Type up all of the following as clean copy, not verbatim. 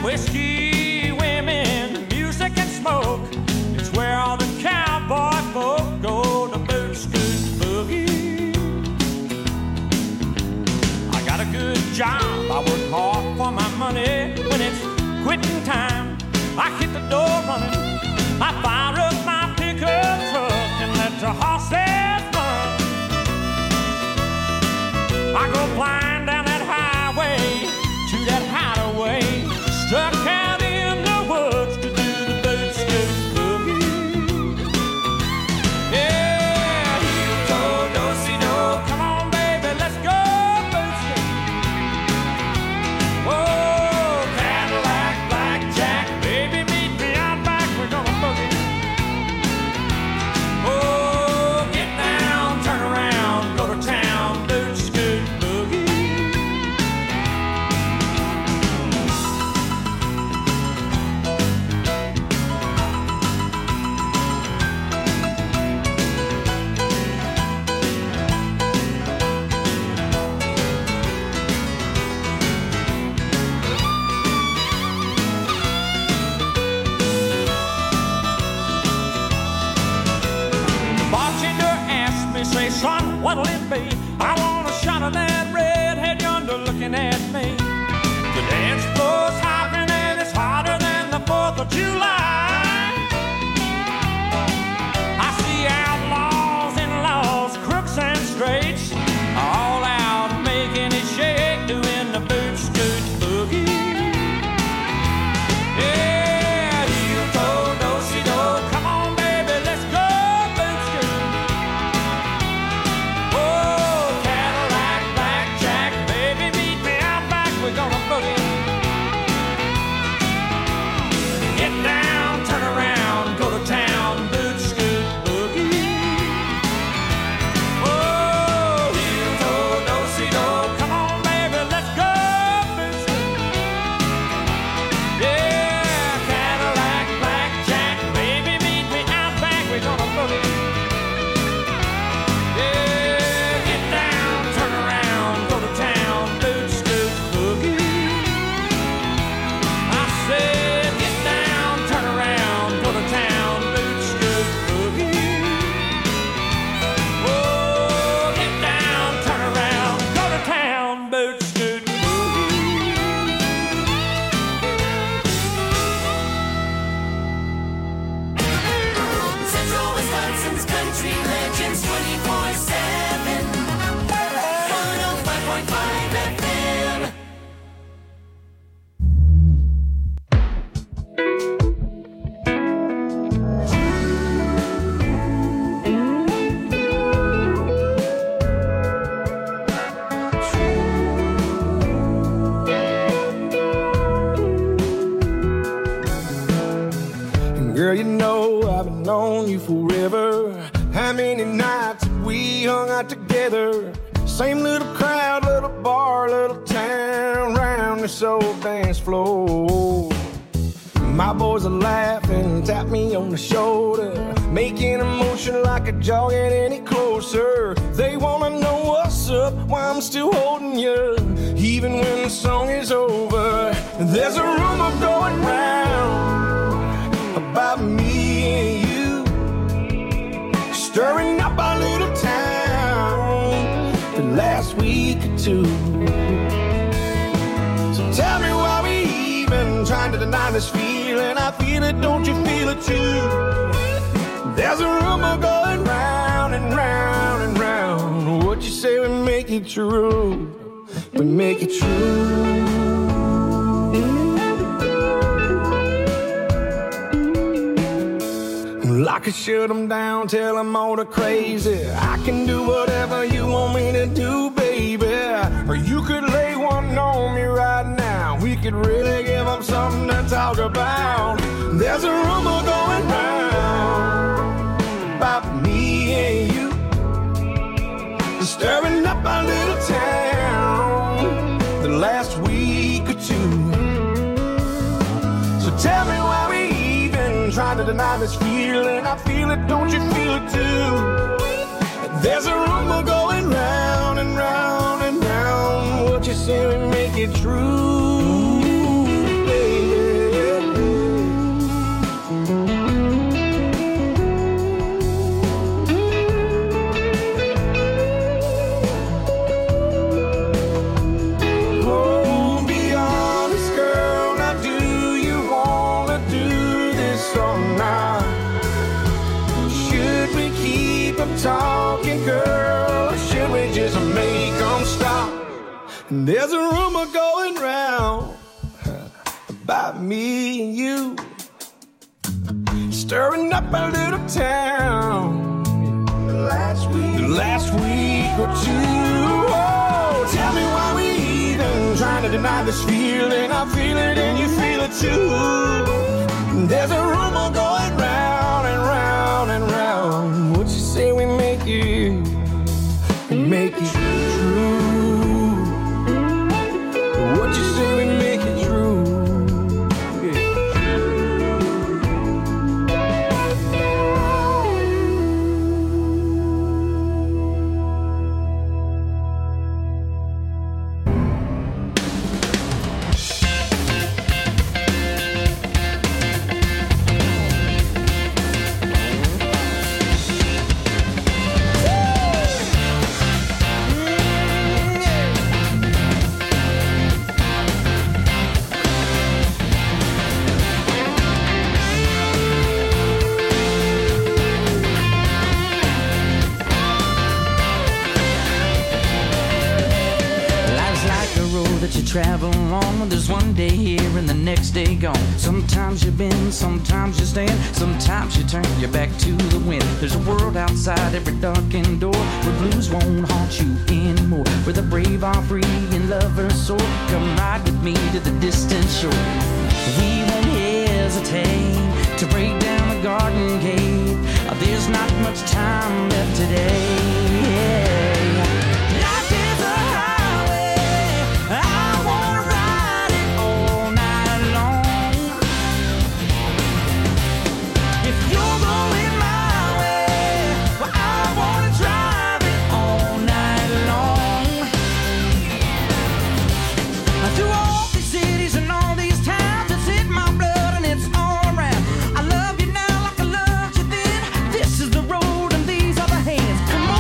Whiskey, women, music and smoke. It's where all the cowboy folk go to boot scoot boogie. I got a good job, I work hard for my money. When it's quitting time, I hit the door running. I fire up my pickup truck and let the horses run. I go flying down that highway to that hideaway, stuck out in the woods to do the boot scoot boogie. Yeah, heel toe, do-si-do, come on baby, let's go boot scoot. Oh, Cadillac, blackjack, baby, meet me out back, we're gonna boogie. Oh, get down, turn around, go to town, boot scoot boogie. The bartender asked me, say, son, what'll it be? I want a shot of that redhead yonder looking at me. The dance floor's hopping and it's hotter than the 4th of July. I see outlaws and laws, crooks and straights, all out making it shake, doing the boot scoot boogie. Yeah, heel toe, do-si-do, come on baby, let's go boot scoot. Oh, Cadillac, blackjack, baby, meet me out back, we're gonna boogie. Get down, turn around, go to town, boot scoot boogie. Oh, heel toe, do-si-do, come on baby, let's go boot scoot. Yeah, Cadillac, blackjack, baby, meet me out back, we're gonna boogie. Yeah, get down, turn around, go to town, boot scoot boogie. I said, get down, turn around, go to town, boot scoot boogie. Oh, get down, turn around, go to town, boot scoot boogie. Central Wisconsin's country legends 24/7. 105.5 FM. Girl, you know I've been on you forever. How many nights have we hung out together? Same little crowd, little bar, little town, round this old dance floor. My boys are laughing, tap me on the shoulder, making a motion like a jog ain't any closer. They wanna know what's up, why I'm still holding you, even when the song is over. There's a rumor going round about me and you, stirring up our little town the last week or two. So tell me why we even trying to deny this feeling. I feel it, don't you feel it too? There's a rumor going round and round and round. What you say we make it true, we make it true. I could shut them down, tell them all the crazy. I can do whatever you want me to do, baby. Or you could lay one on me right now. We could really give them something to talk about. There's a rumor going round about me and you, stirring up our little town the last week or two. So tell me why we even trying to deny this feeling. I feel it, don't you feel it too? There's a rumor going round and round and round. What you say we make it true, baby? There's a rumor going round about me and you, stirring up a little town last week or two. Oh, tell me why we even trying to deny this feeling. I feel it and you feel it too. There's a rumor going round and round and round. What you say we make it true? What you say we make it true? Travel on, there's one day here and the next day gone. Sometimes you bend, sometimes you stand, sometimes you turn your back to the wind. There's a world outside every darkened door where blues won't haunt you anymore, where the brave are free and lovers soar. Come ride with me to the distant shore. We won't hesitate to break down the garden gate. There's not much time left today. Life is a highway, I wanna ride it all night long. If you're going my way, well, I wanna drive it all night long. Through all these cities and all these towns, it's in my blood and it's all around. I love you now like I loved you then. This is the road and these are the hands. Come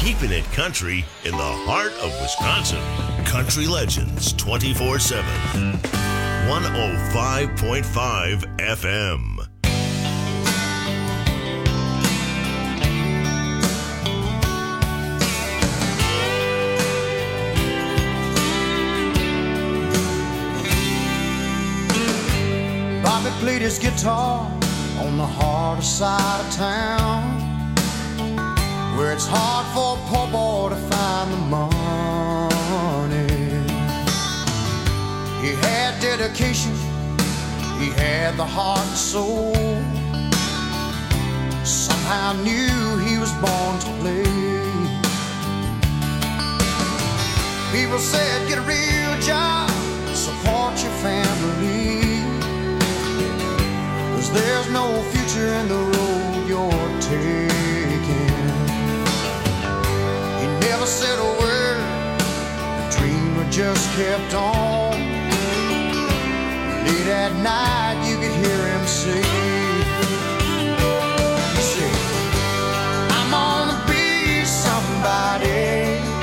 keeping it country in the heart of Wisconsin. Country Legends 24/7. 105.5 FM. Bobby played his guitar on the harder side of town, where it's hard for a poor boy to find the money. He had dedication, he had the heart and soul. Somehow knew he was born to play. People said, get a real job, support your family, 'cause there's no future in the road you're taking. He never said a word, the dreamer just kept on. Late at night you could hear him say, he said, I'm gonna be somebody.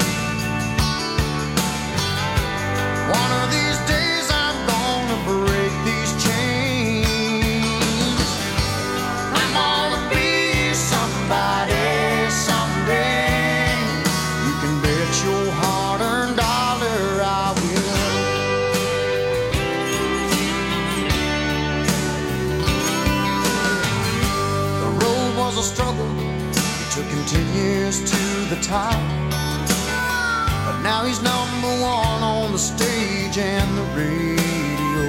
One of these days I'm gonna break these chains. I'm gonna be somebody someday. You can bet your hard-earned dollar I will. The road was a struggle, it took him 10 years to the top. But now he's number one on the stage and the radio.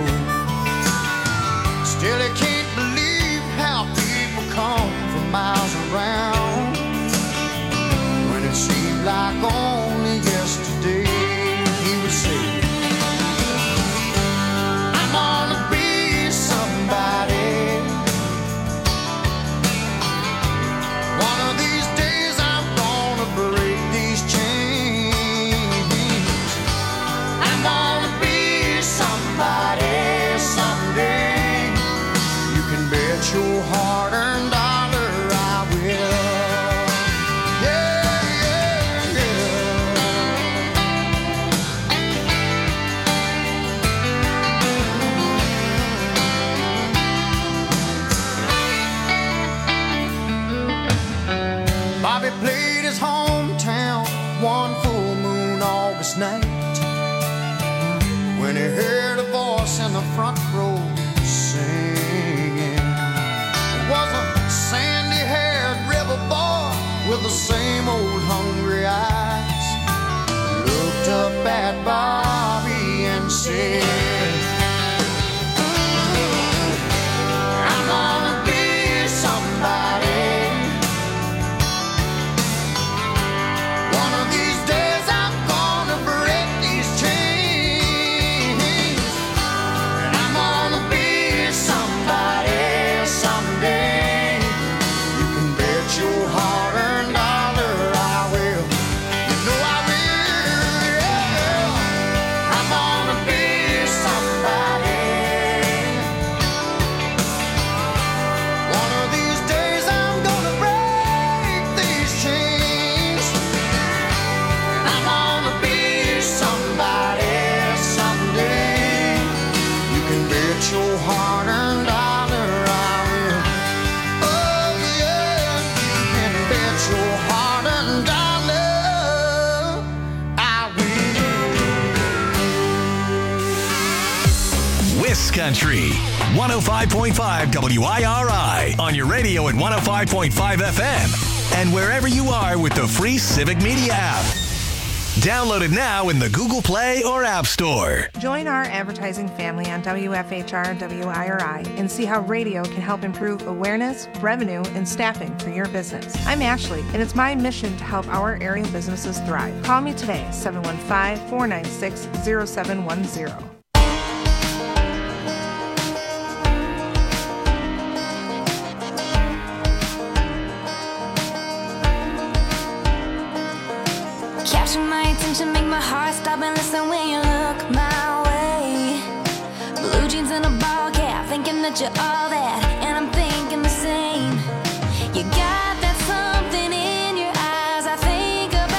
Still he can't believe how people come from miles around, when it seemed like only yesterday he would say, I'm gonna be somebody. One of these days I'm gonna break these chains. I'm gonna be somebody someday. You can bet your hard-earned dollar I will. Yeah, yeah, yeah. Bobby played his hometown one full moon August night, when he heard a voice in the front row singing. It was a sandy-haired river boy with the same old hungry eyes. Looked up at Bobby and said, I'm gonna be somebody. One of these days I'm gonna break these chains. And I'm gonna be somebody someday. You can bet your hard-earned dollar I will. You know I will, yeah. I'm gonna be somebody. One of these days I'm gonna break these chains. I'm gonna be somebody someday. You can bet your hard-earned dollar I will. Oh yeah, you can bet your hard-earned dollar I will. Wiscountry 105.5 WIRI on your radio at 105.5 FM and wherever you are with the free Civic Media app. Download it now in the Google Play or App Store. Join our advertising family on WFHR WIRI and see how radio can help improve awareness, revenue, and staffing for your business. I'm Ashley, and it's my mission to help our area businesses thrive. Call me today, 715-496-0710. Capture my attention, make my heart stop and listen when you look my way. Blue jeans and a ball cap, thinking that you're all that, and I'm thinking the same. You got that something in your eyes, I think about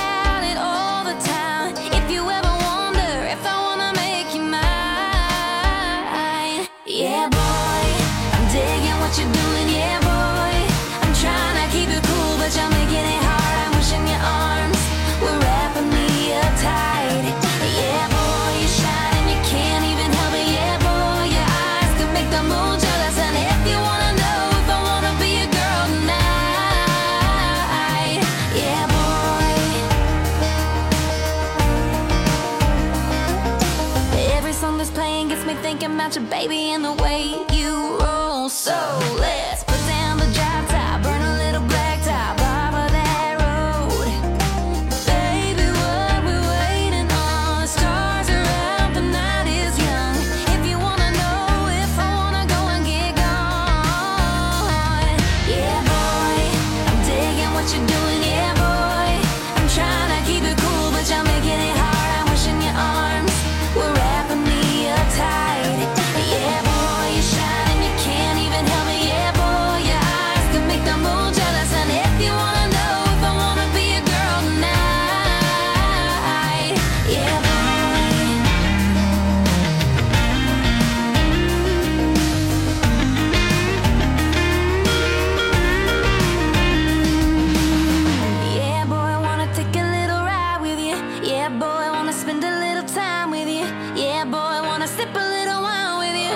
about you, baby, and the way you roll. So let's put down the drop top, burn a little black top off of that road. Baby, what we waiting on? The stars are out, the night is young. If you wanna know if I wanna go and get gone, yeah, boy, I'm digging what you're doing, yeah, boy. I'm trying to keep it cool, but you're making it hard. I'm wishing your arms were wrapping me up tight. Yeah, boy, you shine and you can't even help me. Yeah, boy, your eyes can make the moon jealous. And if you wanna know if I wanna be a girl tonight, yeah, boy. Yeah, boy, I wanna take a little ride with you. Yeah, boy, I wanna spend a little time with you. Yeah, boy, I wanna sip a little wine with you.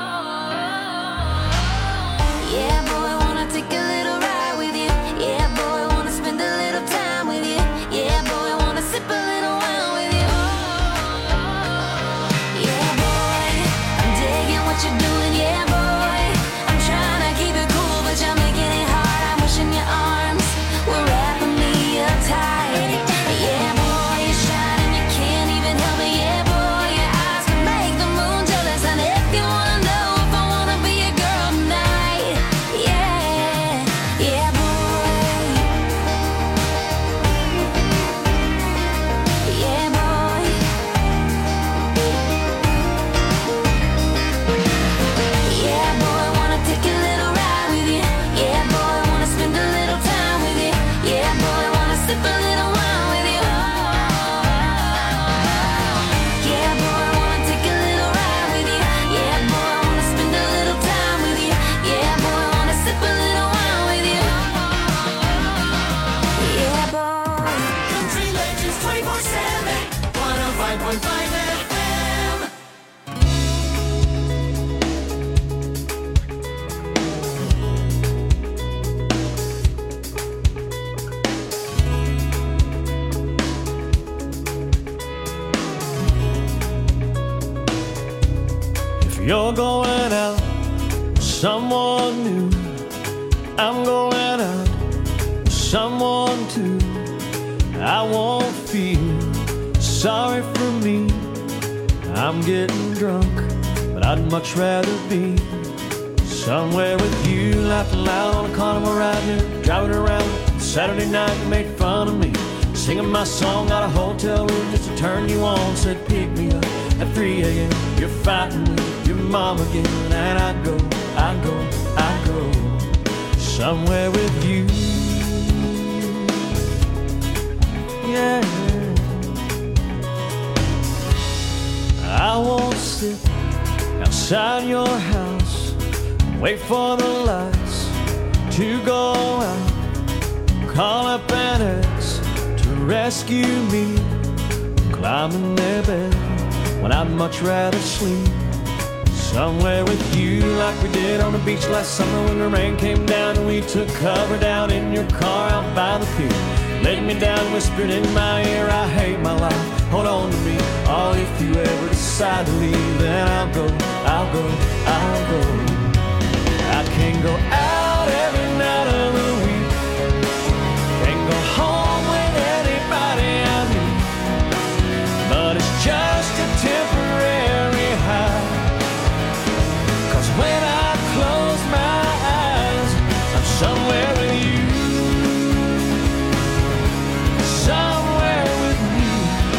Yeah, boy, I wanna take a little ride with you. Yeah, boy, I wanna spend a little time with you. Yeah, boy, I wanna sip a little wine with you. Yeah, boy, I'm digging what you're doing. Yeah, boy, I'm trying to keep it cool, but you're making it hard. I'm wishing your arms were wrapping me up tight. Yeah, boy, you shine and you can't even help me. Yeah, boy, your eyes can make the moon jealous. And if you wanna know if I wanna be a girl tonight, yeah, yeah, boy, yeah, boy, yeah, boy, I wanna take a little ride with you. Yeah, boy, I wanna spend a little time with you. Yeah, boy, I wanna sip a little wine with you. Yeah, boy, I wanna take a little ride with you. Yeah, boy, I wanna spend a little time with you. Yeah, boy, I wanna sip a little wine with you. Yeah, boy. Country Legends 24/7, 105.5 FM. If you're going out with someone new, I'm going out with someone too. I won't feel sorry for me. I'm getting drunk, but I'd much rather be somewhere with you, laughing loud on a carnival ride here, driving around. Saturday night you made fun of me, singing my song out of hotel room just to turn you on. Said pick me up at 3 a.m. You're fighting with your mom again, and I go somewhere with you. Yeah, I won't sit outside your house, wait for the lights to go out, call up an ex to rescue me, climb in their bed when I'd much rather sleep somewhere with you, like we did on the beach last summer when the rain came down and we took cover down in your car out by the pier. Laid me down, whispered in my ear, I hate my life, hold on to me. Oh, if you ever decide to leave, then I'll go. I can't go out every night of the week, can't go home with anybody I meet, but it's just a temporary high. 'Cause when I close my eyes, I'm somewhere with you, somewhere with you.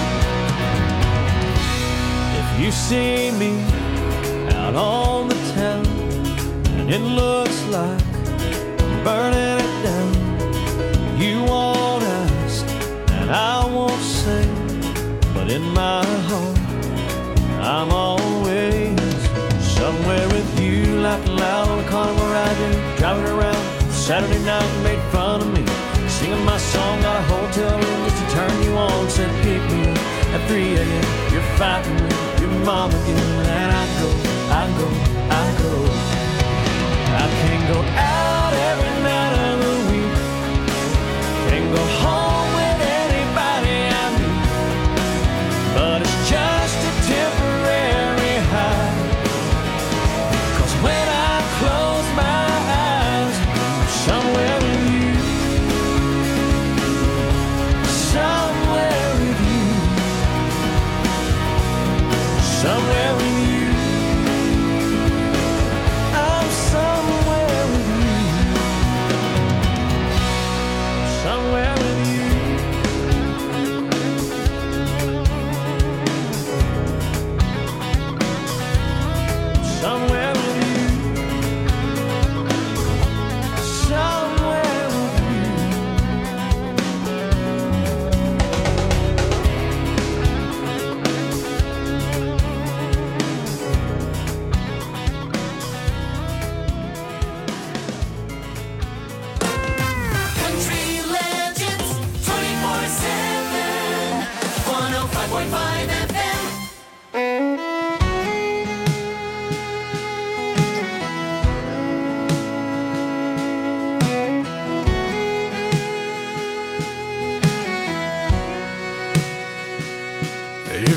If you see me out on the town and it looks like I'm burning it down, you won't ask and I won't say, but in my heart I'm always somewhere with you, laughing loud on a carnival ride, driving around. Saturday night you made fun of me, singing my song out of hotel room just to turn you on. Said pick me up at 3 a.m. You're fighting with your mom again, and I go. I can't go out every night of the week, can't go home with anybody I meet, but it's just a temporary high.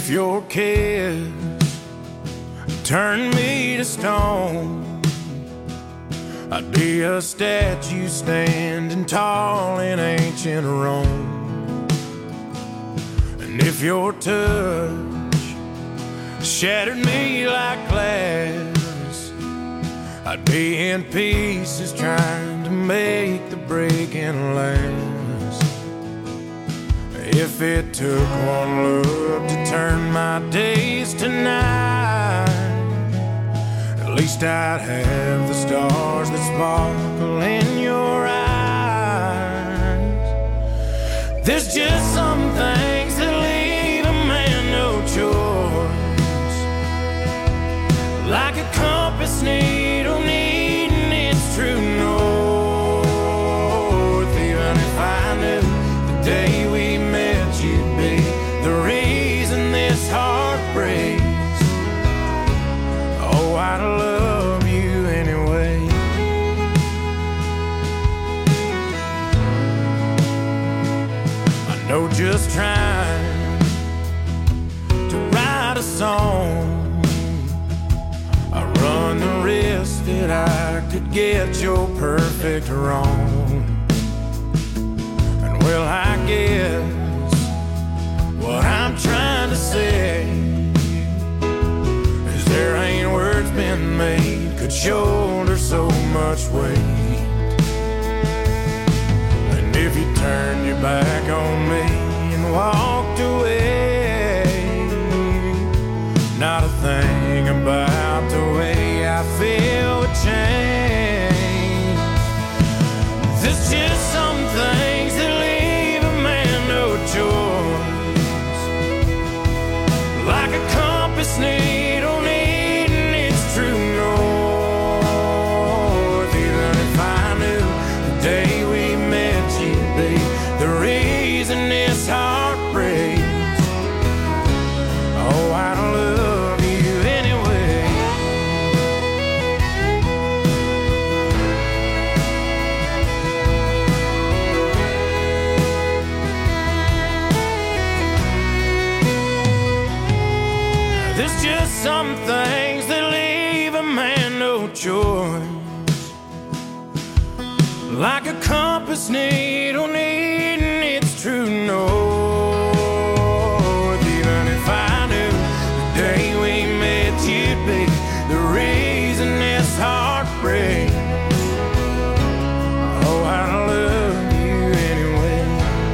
if your kiss turned me to stone, I'd be a statue standing tall in ancient Rome. And if your touch shattered me like glass, I'd be in pieces trying to make the breaking last. If it took one look to turn my days to night, at least I'd have the stars that sparkle in your eyes. There's just some things that leave a man no choice, like a compass needle needing its true north. Even if I knew the day we met you'd be the reason this heart breaks, oh, I'd love you anyway. I know just trying to write a song, I run the risk that I could get your perfect wrong. And well, I guess what I'm trying to say is there ain't words been made could shoulder so much weight. And if you turned your back on me and walked away, not a thing about the way I feel would change. There's just some things that leave a man no choice, like a compass needle needing its true north. Even if I knew the day we met you'd be the reason this heart breaks, oh, I'd love you anyway. There's just some things that leave a man no choice, like a compass needle needing its true north. Even if I knew the day we met you'd be the reason this heart breaks, oh, I'd love you anyway.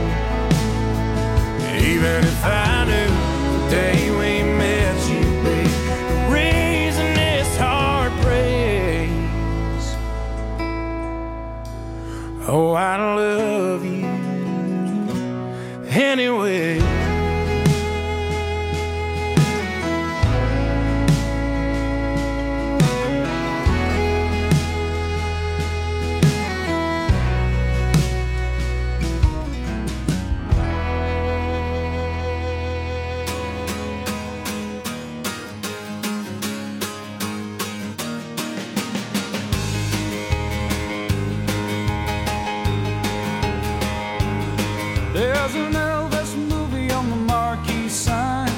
Even if I knew the day we met you'd be the reason this heart breaks, oh, I'd love you anyway. There's an Elvis movie on the marquee sign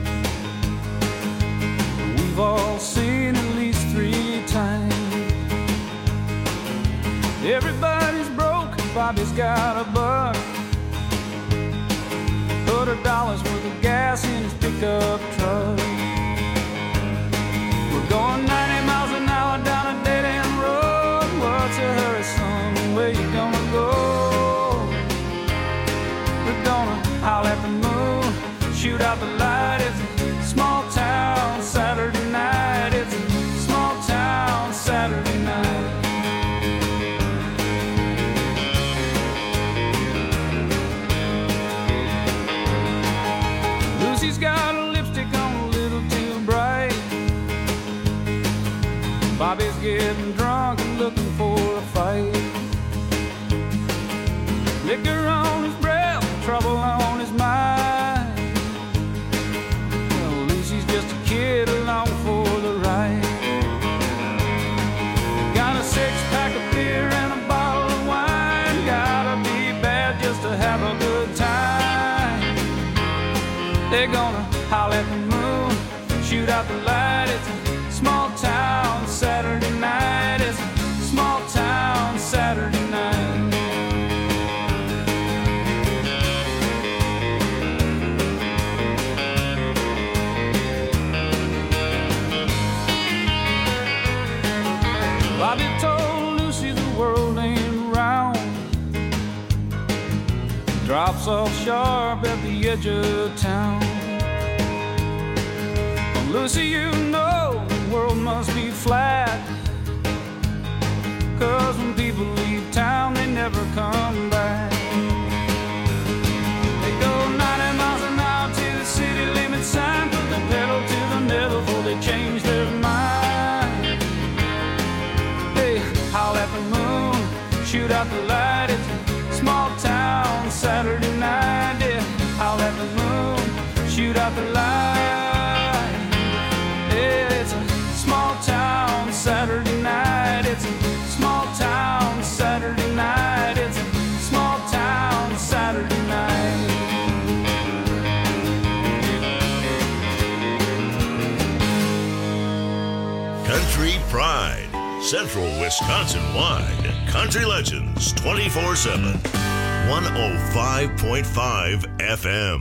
we've all seen at least 3 times. Everybody's broke, Bobby's got a buck, $100 worth of gas in his pickup truck. We're going 90 miles an hour down a dead-end road. What's your hurry, son? Where you gonna go? We're gonna howl at the moon, shoot out the light. It's a small town Saturday night. It's a small town Saturday night. Lucy's got a lipstick on a little too bright. Bobby's getting drunk and looking for a fight. Liquor on his breath, trouble on his mind. Well, Lucy's just a kid along for the ride. Got a 6-pack of beer and a bottle of wine. Gotta be bad just to have a good time. They're gonna howl at the moon, shoot out the light. It's a small town Saturday night. It's a small town Saturday night. Bobby told Lucy the world ain't round. Drops off sharp at the edge of town. Well, Lucy, you know the world must be flat, 'cause when people leave town, they never come back. They go 90 miles an hour to the city limit sign, put the pedal to the metal before they change their mind. Hey, howl at the moon, shoot out the light. It's a small town Saturday night. Yeah, howl at the moon, shoot out the light. Yeah, it's a small town Saturday night. It's a small town Saturday night. It's a small town Saturday night. Country Pride, Central Wisconsin-wide. Country Legends 24/7. 105.5 FM.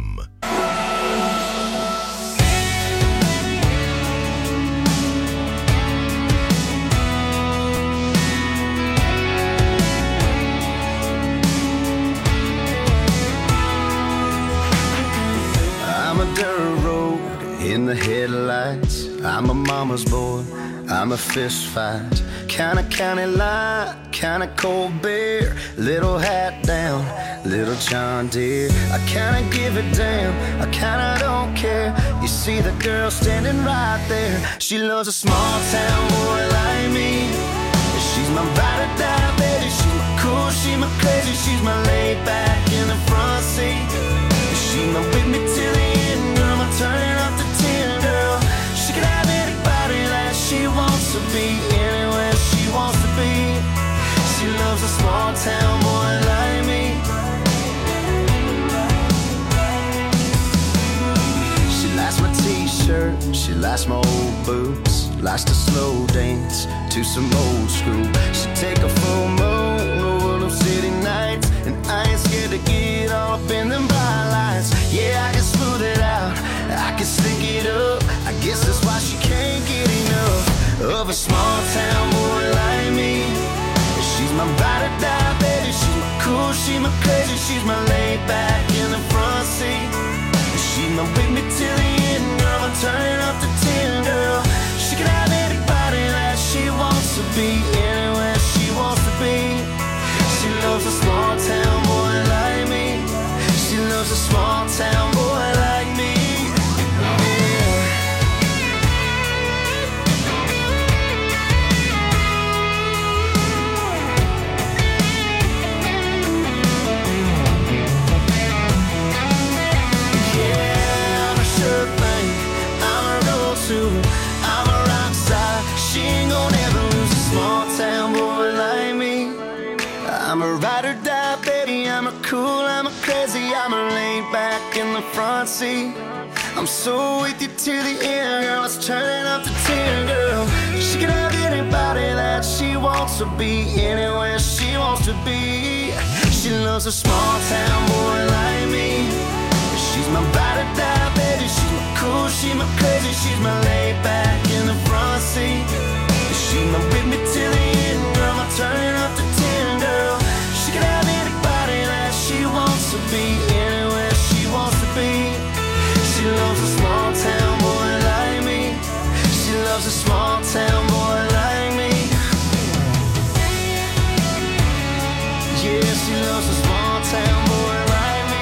I'm a dirt road in the headlights. I'm a mama's boy, I'm a fist fight. Kinda county line, kinda cold beer. Little hat down, little John Deere. I kinda give a damn, I kinda don't care. You see the girl standing right there. She loves a small town boy like me. She's my ride or die baby. She's my cool, she's my crazy. She's my laid back in the front seat. She's my with me till the end, girl. I'm turning up the 10, girl. She can have anybody that she wants to be, anywhere she wants to be. She loves a small town boy like me. She likes my t-shirt, she likes my old boots, likes to slow dance to some old school. She take a full moon over them city nights, and I ain't scared to get all up in them bright lights. Yeah, I can smooth it out, I can stick it up. I guess that's why she can't get enough of a small town boy like me. She's my ride or die baby. She's my cool, she's my crazy. She's my laid back in the front seat. She's my with me till the end, girl. I'm turning up the 10, girl. She can have anybody that she wants to be, anywhere she wants to be. She loves a small town boy like me. She loves a small town boy like me. I'm a rock star. She ain't gonna ever lose a small town boy like me. I'm a ride or die baby. I'm a cool, I'm a crazy. I'm a laid back in the front seat. I'm so with you to the end, girl. Let's turn up the 10, girl. She can have anybody that she wants to be, anywhere she wants to be. She loves a small town boy like me. She's my ride or die baby. She's my cool, she's my crazy. She's my laid back in the front seat. She's my with me till the end, girl. I'm turning up the 10, girl. She can have anybody that she wants to be, anywhere she wants to be. She loves a small town boy like me. She loves a small town boy like me. Yeah, she loves a small town boy like me.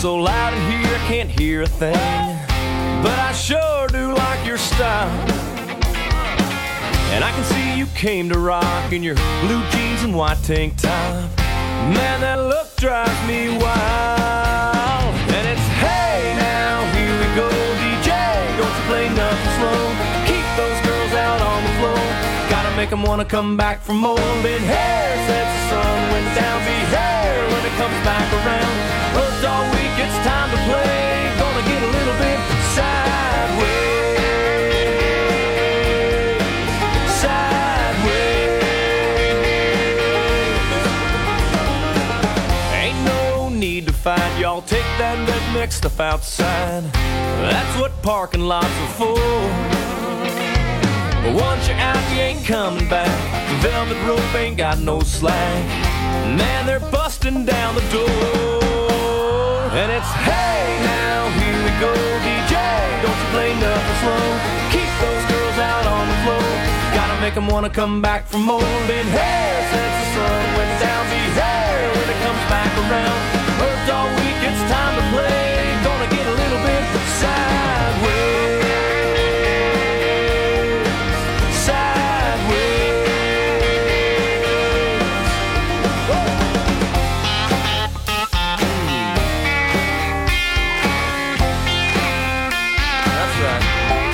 so loud in here I can't hear a thing, but I sure do like your style. And I can see you came to rock in your blue jeans and white tank top. Man, that look drives me wild. And it's, hey now, here we go, DJ, don't you play nothing slow. Keep those girls out on the floor, gotta make them wanna come back for more. Been hair since the sun went down, be hair when it comes back around. Worked all week, it's time to play, gonna get a little bit sideways. Find y'all take that redneck stuff outside. That's what parking lots are for. But once you're out, you ain't coming back. The velvet rope ain't got no slack. Man, they're busting down the door. And it's, hey now, here we go, DJ, don't you play nothing slow. Keep those girls out on the floor, gotta make them wanna come back for more. Been hair since the sun went down, be hair when it comes back around. Worked all week, it's time to play, gonna get a little bit sideways. Sideways. That's right.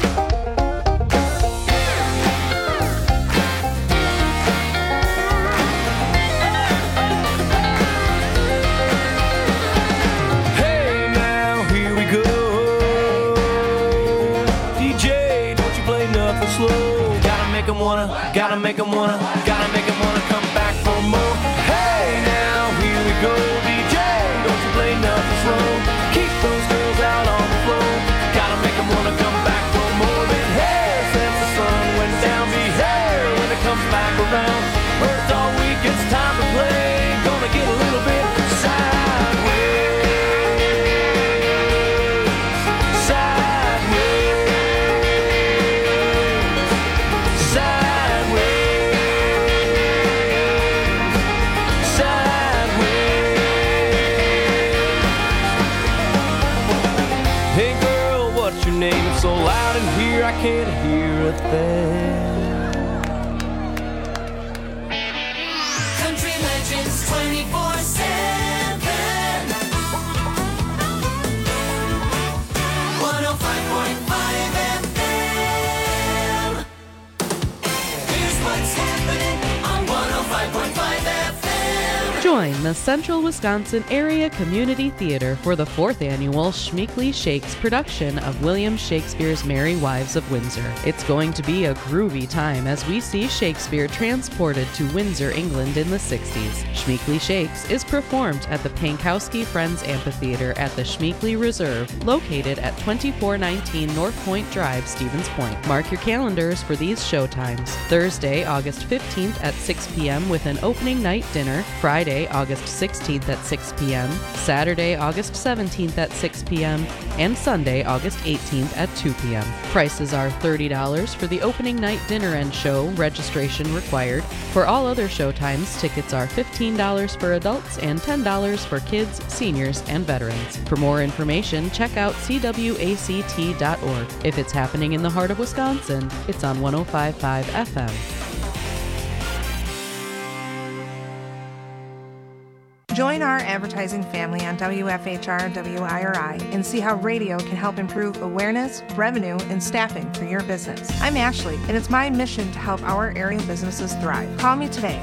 Gotta make them wanna come back for more. Hey now, here we go, DJ, don't you play nothing slow. Keep those girls out on the floor, gotta make them wanna come back for more. Been hair since the sun went down, be hair when it comes back around. Worked all week, it's time to play, gonna get a little bit sideways. So loud in here I can't hear a thing. Country Legends 24/7. 105.5 FM. Here's what's happening on 105.5 FM. Join the Central Wisconsin Area Community Theater for the 4th annual Schmeekley Shakes production of William Shakespeare's Merry Wives of Windsor. It's going to be a groovy time as we see Shakespeare transported to Windsor, England in the 60s. Schmeekley Shakes is performed at the Pankowski Friends Amphitheater at the Schmeekley Reserve, located at 2419 North Point Drive, Stevens Point. Mark your calendars for these showtimes. Thursday, August 15th at 6 p.m. with an opening night dinner. Friday, August 16th at 6 p.m., Saturday, August 17th at 6 p.m., and Sunday, August 18th at 2 p.m. Prices are $30 for the opening night dinner and show, registration required. For all other showtimes, tickets are $15 for adults and $10 for kids, seniors, and veterans. For more information, check out cwact.org. If it's happening in the heart of Wisconsin, it's on 105.5 FM. Join our advertising family on WFHR WIRI and see how radio can help improve awareness, revenue, and staffing for your business. I'm Ashley, and it's my mission to help our area businesses thrive. Call me today,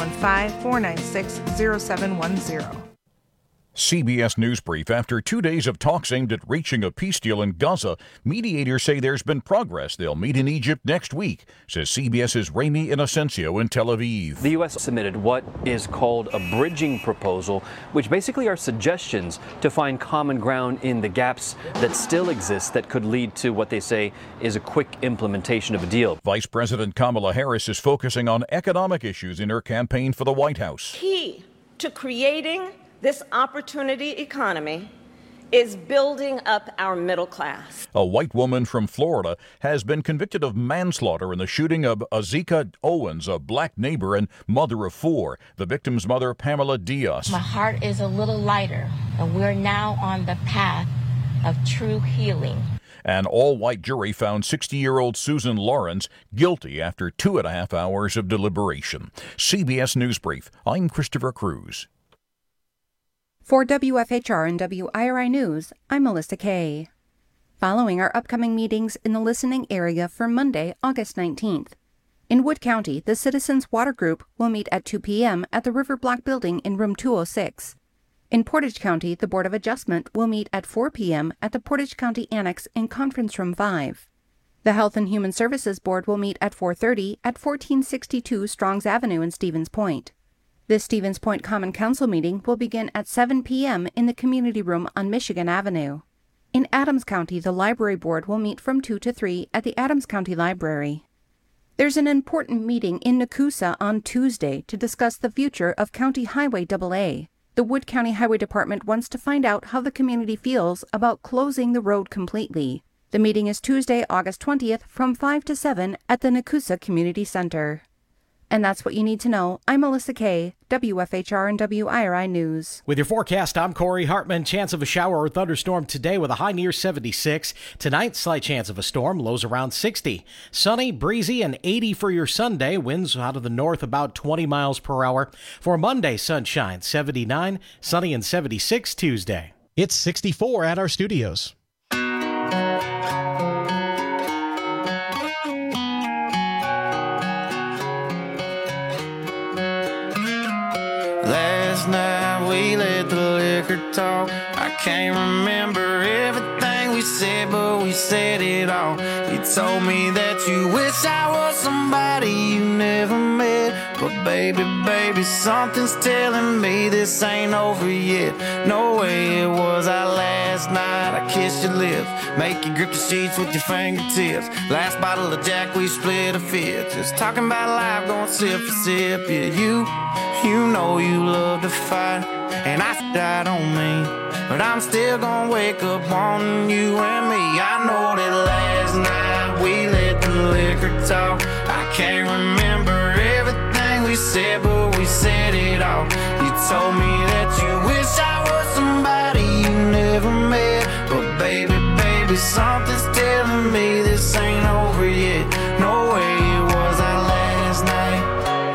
715-496-0710. CBS News Brief. After 2 days of talks aimed at reaching a peace deal in Gaza, mediators say there's been progress. They'll meet in Egypt next week, says CBS's Ramy Inocencio in Tel Aviv. The U.S. submitted what is called a bridging proposal, which basically are suggestions to find common ground in the gaps that still exist that could lead to what they say is a quick implementation of a deal. Vice President Kamala Harris is focusing on economic issues in her campaign for the White House. Key to creating this opportunity economy is building up our middle class. A white woman from Florida has been convicted of manslaughter in the shooting of Azika Owens, a black neighbor and mother of 4. The victim's mother, Pamela Diaz. My heart is a little lighter, and we're now on the path of true healing. An all-white jury found 60-year-old Susan Lawrence guilty after 2.5 hours of deliberation. CBS News Brief. I'm Christopher Cruz. For WFHR and WIRI News, I'm Melissa Kay. Following our upcoming meetings in the listening area for Monday, August 19th. In Wood County, the Citizens Water Group will meet at 2 p.m. at the River Block Building in room 206. In Portage County, the Board of Adjustment will meet at 4 p.m. at the Portage County Annex in Conference Room 5. The Health and Human Services Board will meet at 4:30 at 1462 Strongs Avenue in Stevens Point. This Stevens Point Common Council meeting will begin at 7 p.m. in the Community Room on Michigan Avenue. In Adams County, the Library Board will meet from 2 to 3 at the Adams County Library. There's an important meeting in Nakusa on Tuesday to discuss the future of County Highway AA. The Wood County Highway Department wants to find out how the community feels about closing the road completely. The meeting is Tuesday, August 20th from 5 to 7 at the Nakusa Community Center. And that's what you need to know. I'm Melissa Kay, WFHR and WIRI News. With your forecast, I'm Corey Hartman. Chance of a shower or thunderstorm today with a high near 76. Tonight, slight chance of a storm, lows around 60. Sunny, breezy, and 80 for your Sunday. Winds out of the north about 20 miles per hour. For Monday, sunshine, 79. Sunny and 76 Tuesday. It's 64 at our studios. Last night we let the liquor talk. I can't remember everything we said, but we said it all. You told me that you wish I was somebody you never met. But baby, something's telling me this ain't over yet. No way it was our last night. I kissed your lips, make you grip the sheets with your fingertips. Last bottle of Jack, we split a fifth. Just talking about life, going sip for sip. Yeah, you know you love to fight, and I don't mean, but I'm still gonna wake up wanting you and me. I know that last night we let the liquor talk. I can't remember everything we said, but we said it all. You told me that you wish I was somebody you never met. But baby, something's telling me this ain't over yet. No way it was our last night.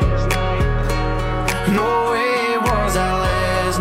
No way it was our last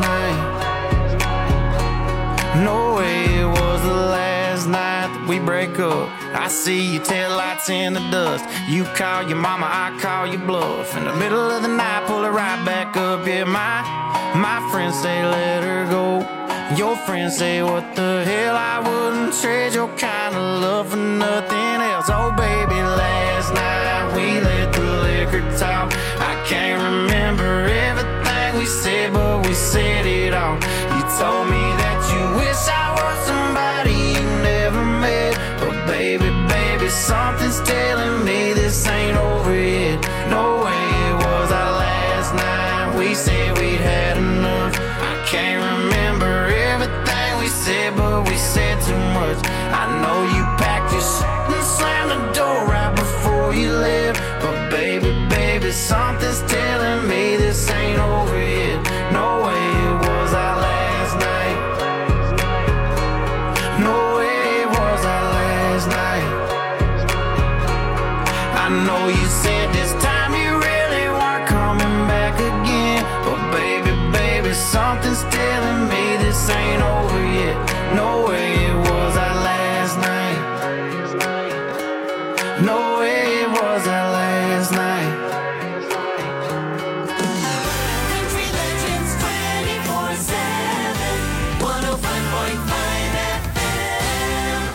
night. No way it was the last night that we break up. I see your taillights in the dust. You call your mama, I call your bluff. In the middle of the night, pull it right back up. Yeah, my friends say let her go. Your friends say what the hell, I wouldn't trade your kind of love for nothing else. Oh baby, last night we let the liquor talk. I can't remember everything we said, but we said it all. You told me that you wish I was somebody you never met. But baby, something's telling me this ain't over yet. No way it was our last night. We said we'd had enough. I can't remember everything we said, but we said too much. I know you packed your shit and slammed the door right before you left. But baby, something's telling me this ain't over yet. No way it was our last night. No way it was our last night. I know you said this time you really weren't coming back again. But baby, something's telling me this ain't over yet. No way it was our last night. No way it was our last night. Country Legends 24/7, 105.5 FM.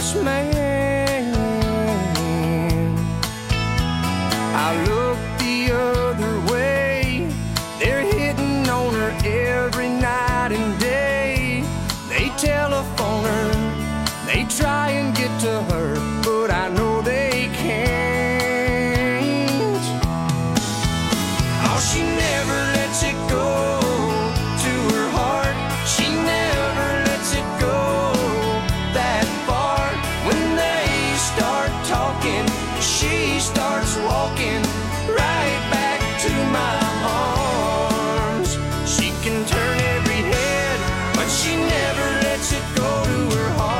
this man. I look the other way. They're hitting on her every night and day. They telephone her, they try and get to her, but I know they can't. Oh, she never lets it go to her heart. She never lets it go that far. When they start talking, she starts walking right back to my arms. She can turn every head, but she never lets it go to her heart.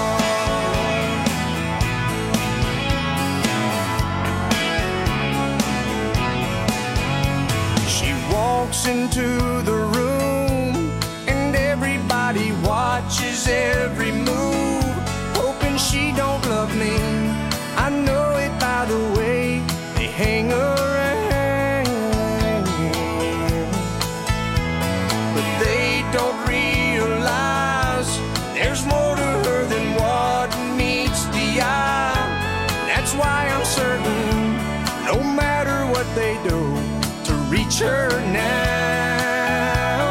She walks into the room and everybody watches every move, hoping she don't love me. I know it by the way they hang around, but they don't realize there's more to her than what meets the eye. That's why I'm certain, no matter what they do, to reach her now.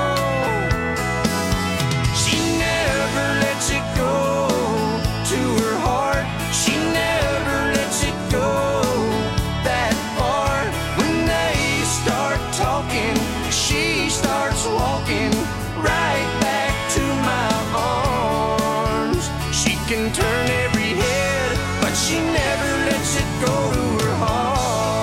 She never lets it go to her heart. She never lets it go that far. When they start talking, she starts walking right back to my arms. She can turn every head, but she never lets it go to her heart.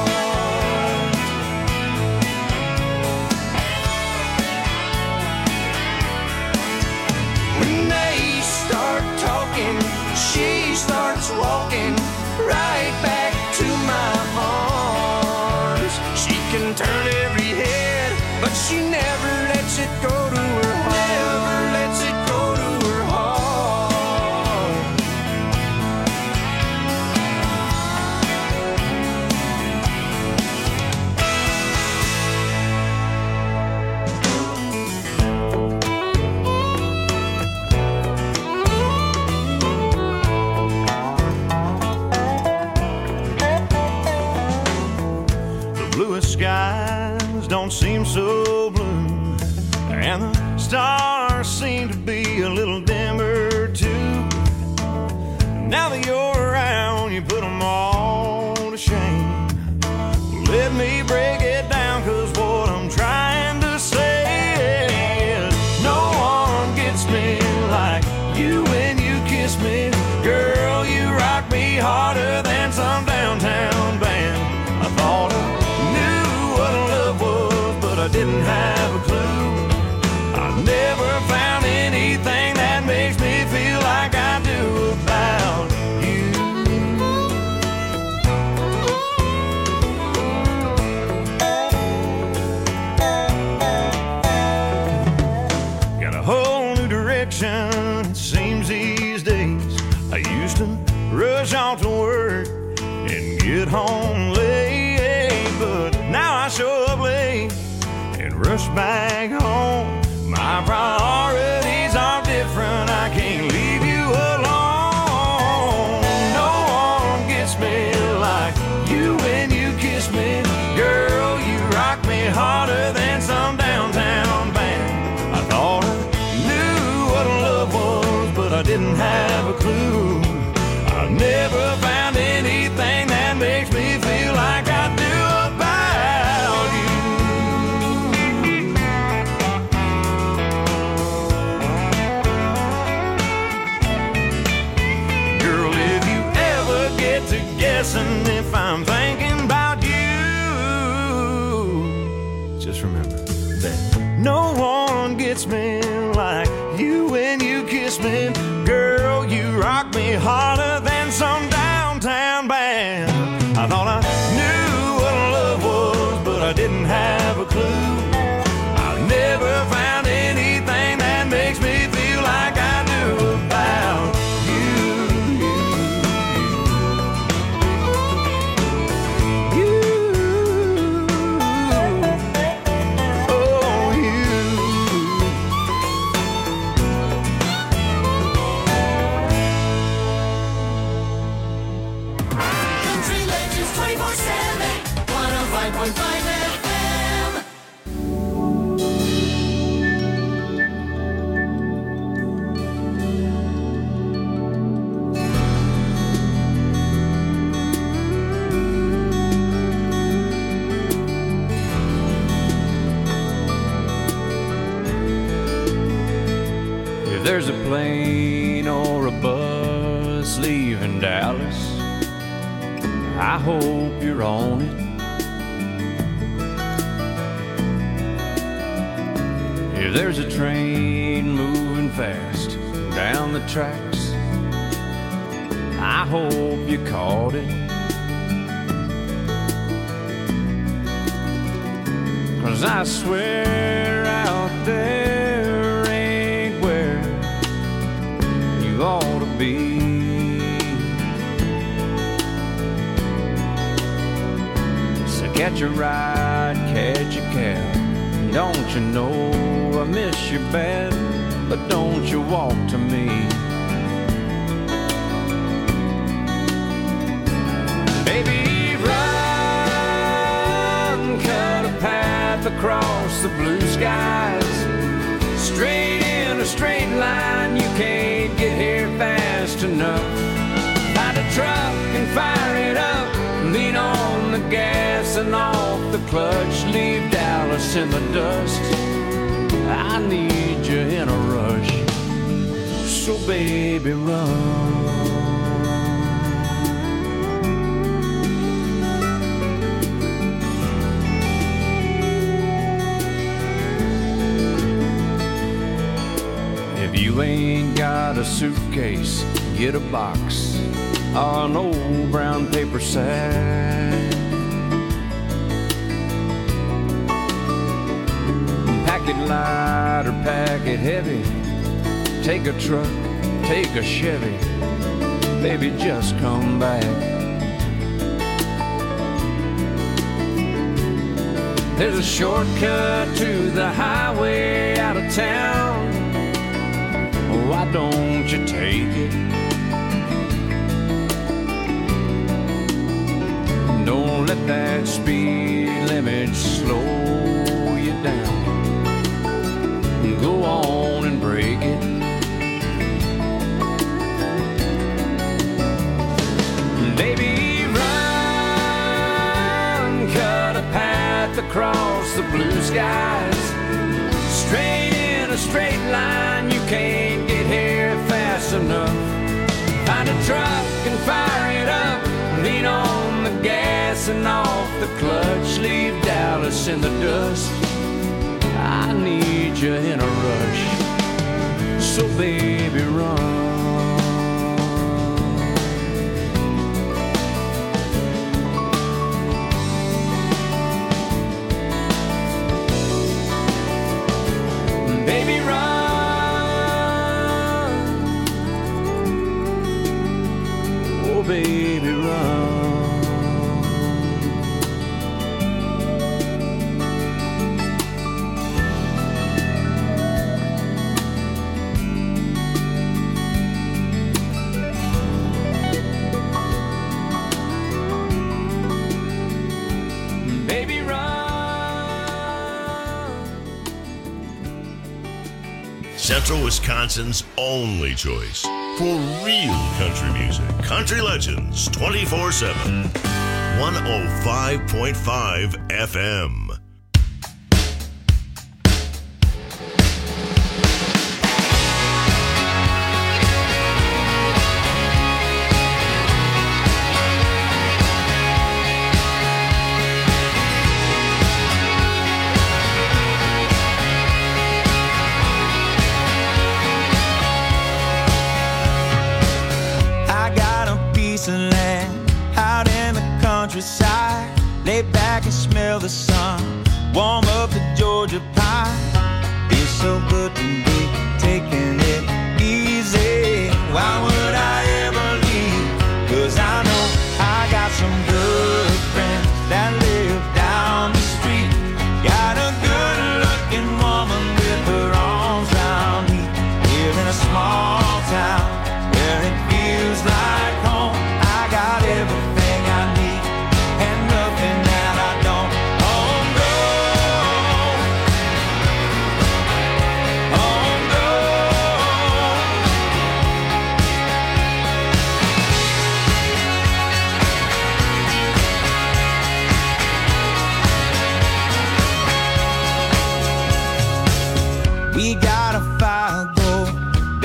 When they start talking, she starts walking right back to my arms. She can turn every head, but she never lets it go to her heart. Never lets it go to her heart. The bluest skies don't seem so blue, and the stars seem to be a little dimmer too. Now that you're around, you put them all to shame. Let me break it down, 'cause what I'm trying to say is no one gets me like you when you kiss me. Girl, you rock me harder than some downtown band. I thought I knew what love was, but I didn't have a clue. I never found anything that makes me feel like I do about you. Got a whole new direction, it seems these days. I used to rush off to work and get home late, but now I show up late and rush back home. My priorities are different, I can't leave you alone. No one gets me like you when you kiss me. Girl, you rock me harder than some downtown band. I thought I knew what love was, but I didn't have a clue. I never found anything that makes me feel like I do about you. Girl, if you ever get to guessing if I'm thinking about you, just remember that no one gets me like you when you kiss me. Girl, you rock me harder than some downtown band. I thought I knew what love was, but I didn't have a clue. I never found anything that makes me feel like I do about you. 105.5 FM. If there's a plane or a bus leaving Dallas, I hope you're on it. If there's a train moving fast down the tracks, I hope you caught it. 'Cause I swear out there ain't where you ought to be. So catch a ride, catch a cab. Don't you know I miss you bad, but don't you walk to me. Baby, run, cut a path across the blue skies. Straight in a straight line, you can't get here fast enough. Find a truck and fire it up, lean on the gas and off the clutch. Leave Dallas in the dust, I need you in a rush. So baby, run. If you ain't got a suitcase, get a box or an old brown paper sack. Pack it light or pack it heavy. Take a truck, take a Chevy. Baby, just come back. There's a shortcut to the highway out of town. Why don't you take it? Don't let that speed limit slow you down. Go on and break it. Baby, run, cut a path across the blue skies. Straight in a straight line, you can't get here fast enough. Find a truck and fire it up, lean on the gas and off the clutch. Leave Dallas in the dust, I need you in a rush. So baby, run. Baby, run. Oh, baby, run. Baby, run. Central Wisconsin's only choice for real country music. Country Legends 24/7. 105.5 FM. Countryside, lay back and smell the sun, warm up the Georgia pie. Feels so good to be taking it easy. Why would I ever leave? 'Cause I know I got some good friends that live down the street. Got a good looking woman with her arms round me. Live in a small town where it feels like home. I got everything I need and nothing that I don't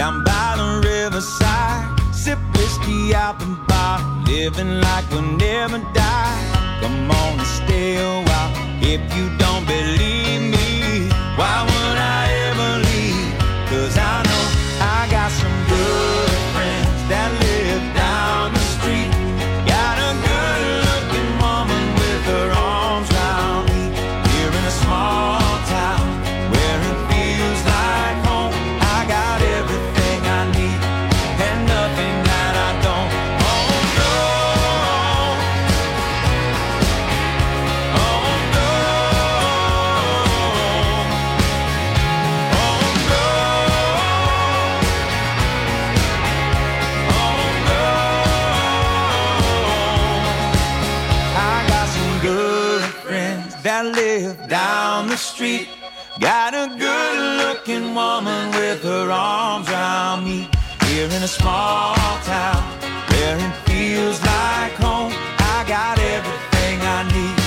down by the riverside. Sip whiskey out the bar, living like we'll never die. Come on and stay a while. If you don't believe me, why would I ever leave? 'Cause I know I got some good friends that live down the street. Got a good-looking woman with her arms round me. Here in a small town where it feels like home. I got everything I need and nothing that I don't. Oh no, oh no, oh no, oh no. I got some good friends that live down the street. Got a good-looking woman with her arms around me. Here in a small town where it feels like home. I got everything I need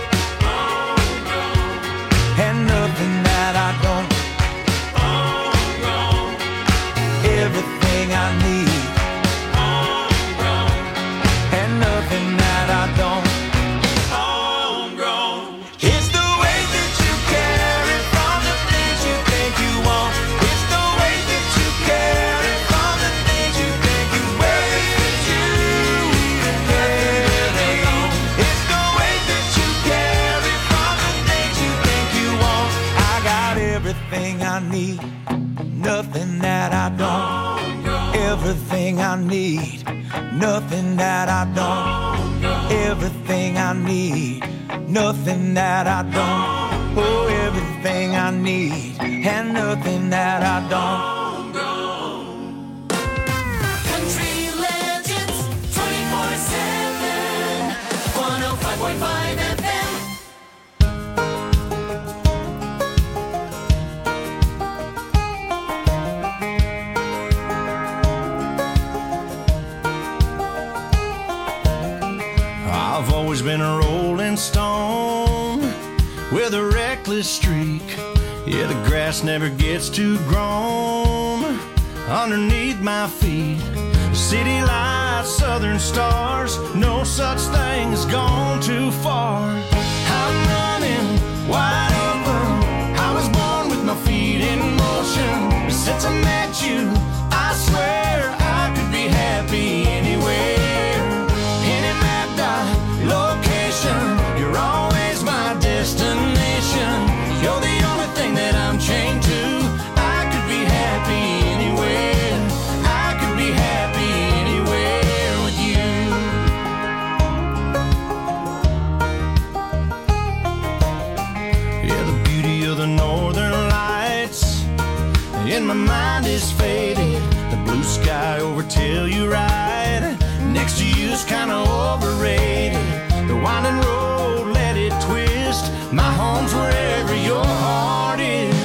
and nothing that I don't. Everything I need and nothing that I don't. Homegrown. It's the way that you carry from the things you think you want. It's the way that you carry from the things you think you wear. That you even carry on. It's the way that you carry from the things you think you want. I got everything I need, nothing that I don't. Everything I need, nothing that I don't. Everything I need, nothing that I don't. Oh, everything I need and nothing that I don't. Country Legends 24/7, 105.5 FM. I've always been a rolling stone with a reckless streak. Yeah, the grass never gets too grown underneath my feet. City lights, southern stars, no such thing as gone too far. I'm running wide open. I was born with my feet in motion. Since I met you, I swear I could be happy anywhere. Any map dot location, you're always my destination. You're the only thing that I'm chained to. I could be happy anywhere. I could be happy anywhere with you. Yeah, the beauty of the northern lights in my mind is faded. The blue sky over Telluride next to you's kinda overrated. The winding road, let it twist. My home's wherever your heart